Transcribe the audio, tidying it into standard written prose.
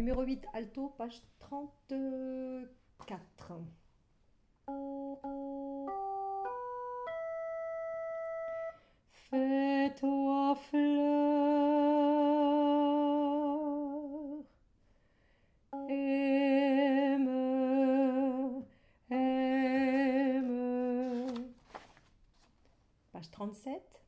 Numéro 8, alto, page 34. Fais-toi fleur, aime, aime. Page 37.